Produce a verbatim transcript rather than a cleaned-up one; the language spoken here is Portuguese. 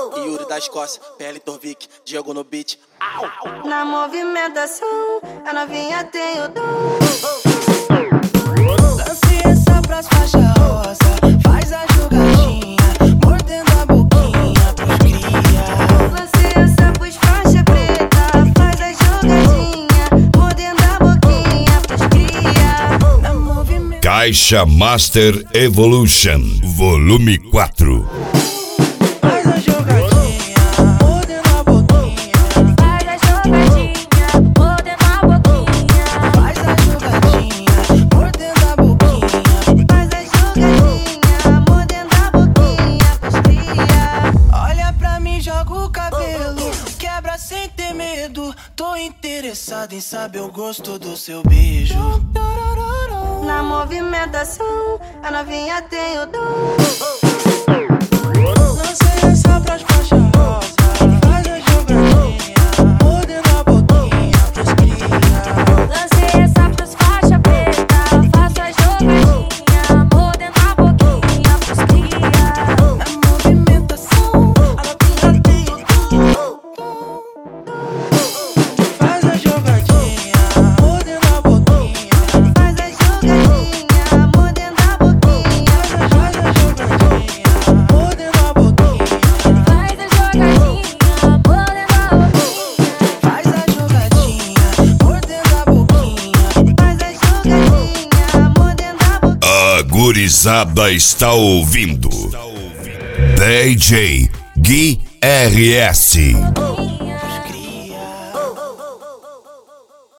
Yuri da Escócia, P L Torvik, Diego no beat. Au. Na movimentação, a novinha tem o dom. Lance essa pras faixa rosa, faz a jogadinha, mordendo a boquinha pros cria. Lance essa pros faixa preta, faz a jogadinha, mordendo a boquinha pros cria. Na movimentação, Caixa Master Evolution, volume quatro. faz a jogadinha, mordendo a boquinha. Faz a jogadinha, mordendo a boquinha. Faz a jogadinha, mordendo a boquinha. Faz a jogadinha, mordendo a boquinha pros cria. Olha pra mim, joga o cabelo, quebra sem ter medo. Tô interessado em saber o gosto do seu beijo. Na movimentação, a novinha tem o dom. Lance essa pras faixa rosa, faz a jogadinha, mordendo a boquinha pros cria. Lancei essa pros faixa preta, faço a jogadinha, mordendo a boquinha pros cria. Na movimentação, a novinha tem o dom. Faz a jogadinha, mordendo a boquinha. Faz a jogadinha, mordendo a boquinha. Faz a jogadinha, mordendo a boquinha. Faz a jogadinha, mordendo a boquinha. Faz a jogadinha, mordendo a boquinha. Faz a jogadinha, mordendo a boquinha. A gurizada está ouvindo D J Gui R S.